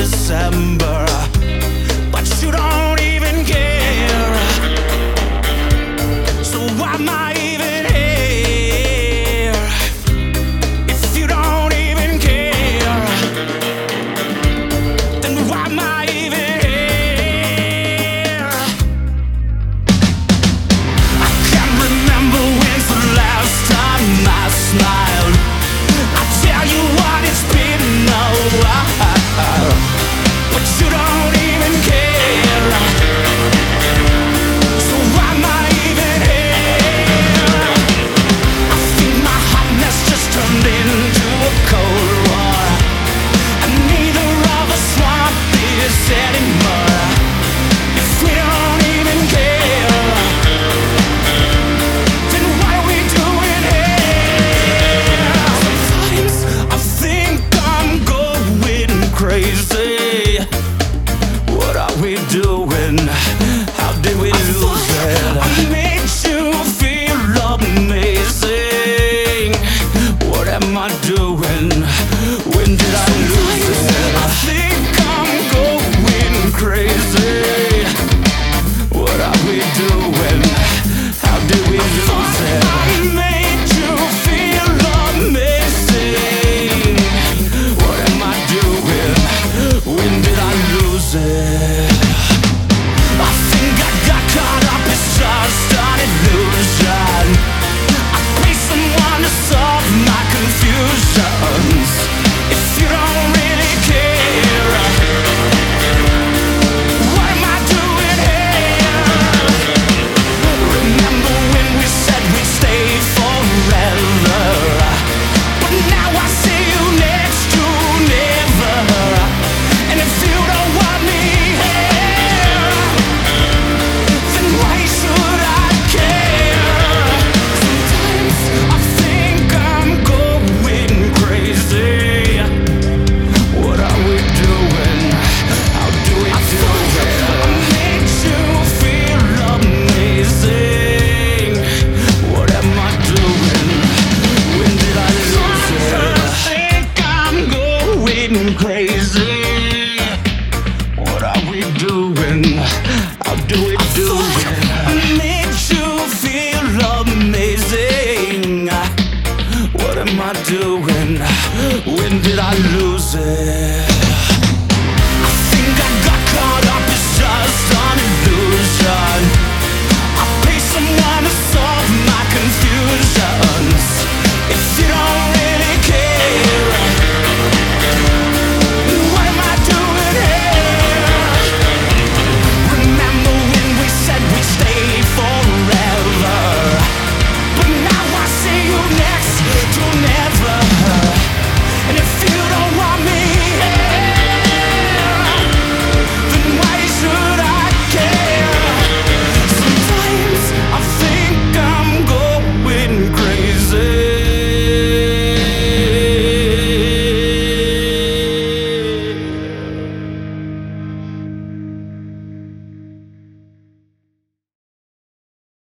December, but you don't even care. So why am I even here if you don't even care? Then why am I even here? I can't remember when's the last time I smiled. I tell you what, it's been a while, but you don't even care. So why am I even here? I think my hotness just turned into a cold war, and neither of us want this anymore. If we don't even care, then what are we doing here? Sometimes I think I'm going crazy. What are we doing? How did we lose it? I made you feel amazing. What am I doing? When did I lose it? I think I'm going crazy. What are we doing? How did we lose it? I made you feel amazing. What am I doing? When did I lose it? I think I got caught up, it's just an illusion. I pay someone to solve my confusions. If you don't really care, what am I doing here? Remember when we said we'd stay forever, but now I see you next to never. And if you don't want me here, then why should I care? Sometimes I think I'm going crazy. What are we doing? How do we do it? I made you feel amazing. What am I doing? When did I lose it? I think I'm going crazy.